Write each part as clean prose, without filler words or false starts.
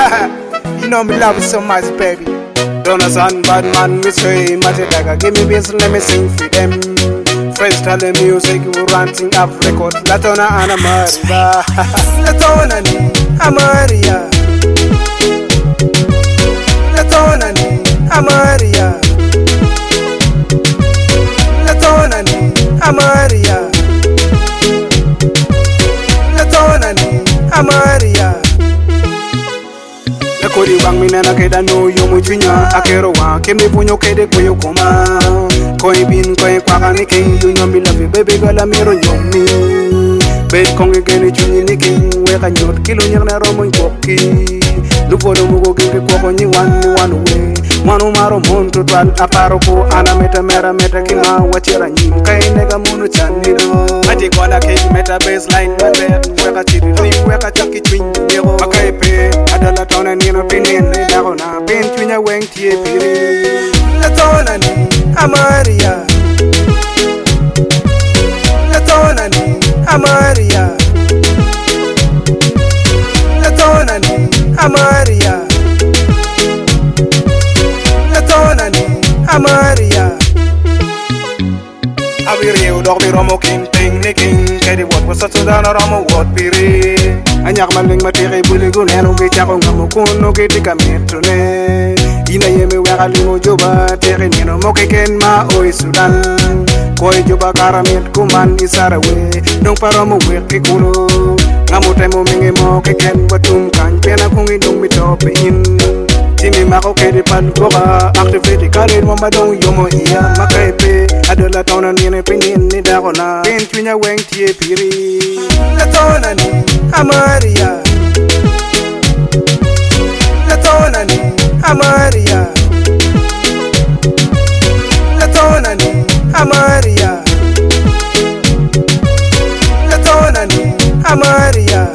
You know me love you so much, baby. Don't son, bad man, me say, Matadaka, give me business, let me sing for them. Freestyle music, we ranting up records, Latona and Amaria. Latona ni Amaria. Latona ni Amaria. Latona ni Amaria. Latona ni Amaria. Nakuri bang minana keda no yomu junya akero wa kemi punyo kede koyo koma koi bin koi kwaka ni king dunyo mi love you baby girl amiro nyomi bet konge geni chunyi ni king weka nyot kilo nyang na romo nkoki lupodo mugo kenge kwako nyi wanu we manu maro muntu twal aparo ko ana meta mera meta kima wachira nyi kai nega munu chanilo ati kona kid meta baseline meta weka chiri weka chaki chwin yego makai pe adala tona ni no pinin ni dagona pin chwinya weng tie piri la tona ni Amaria. La tona ni Amaria. La tona ni Amaria. La tona ni Amaria. Abiri udok bi romo king ting ni king kedi wat wasa sudana romo wat piri anyak maling matiri buli gunenu bi chako ngamu kuno kiti kamitune ina yeme weka limo juba teri nino moke ken ma oi sudan koi juba karamit kuman isara we dong paromo weki kulo ngamu temo mingi moke ken batum kan pena kungi dong mitope in Timi mako kedi pan boka activity kali mama dong yomo iya makaipe adola tona nine pinin ni dagona pin twinya weng tie piri la tona ni Amaria. La tona ni Amaria. La tona ni Amaria. La tona ni Amaria.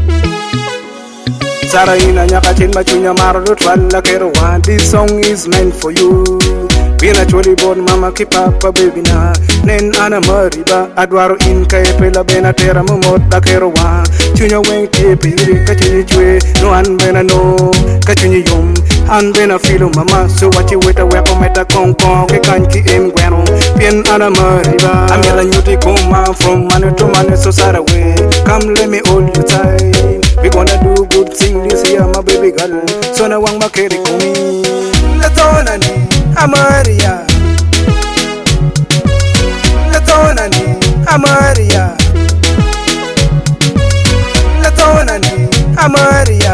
Sara ina nyaka chin machunya maru twala kero one. This song is meant for you. Being actually born mama keep up a baby na nen ana mariba adwaro in kay pela bena tera momot da kero one. Chunya weng tie piri kachuni chwe no an bena no kachuni yum an bena filo mama so what you wait a weapon meta kong kong ke kanki em gweno pien ana mariba amela nyuti kuma from manu to manu so far away come let me hold you tight. We gonna do good thing this year, my baby girl. So now I'm makeri kumi. La tona ni Amaria. La tona ni Amaria. La tona ni Amaria.